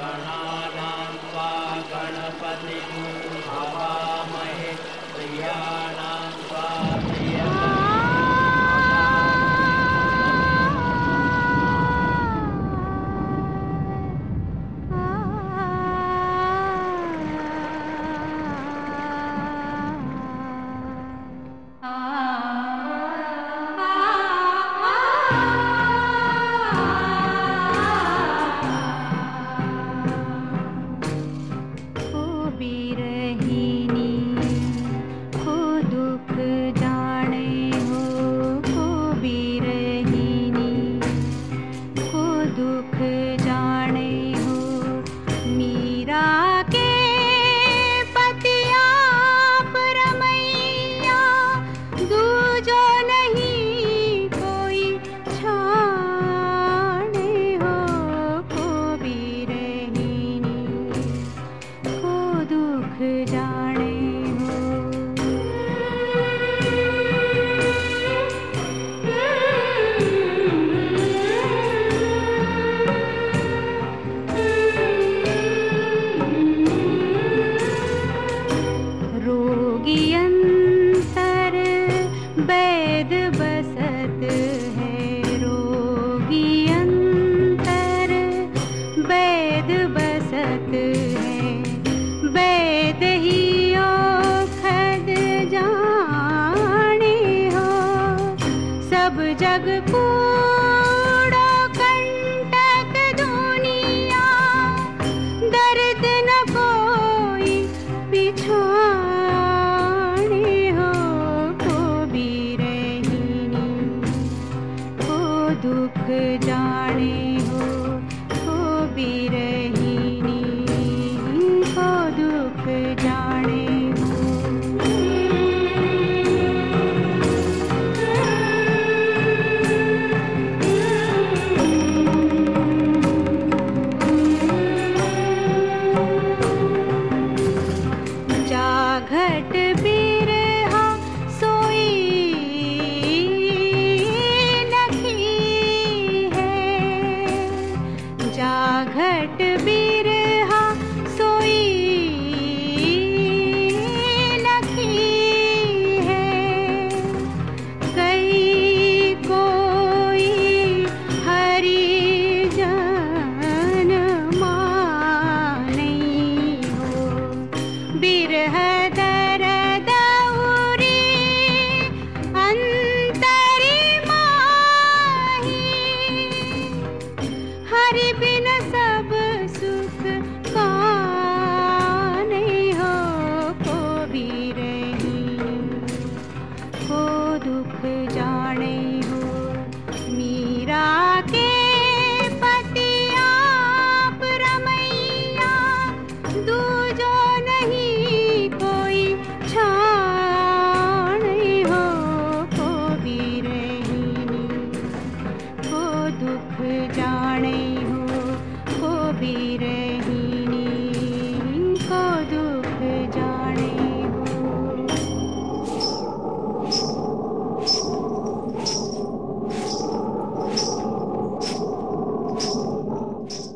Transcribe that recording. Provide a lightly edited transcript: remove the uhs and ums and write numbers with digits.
गणानां त्वा गणपतिं हवामहे प्रियाणां त्वा प्रियतमं जग कूड़ो कंटक दुनिया, दर्द न कोई बिछाने हो। को भी रहीनी को दुख जाने हो, को भी रहीनी को दुख जाने हो। घट बिरहा सोई लखी है, जा घट बिरहा सोई लखी है। कई कोई हरिजन माने हो, बिरह हरि बिन सब सुख काने हो। को भी रही को दुख जाने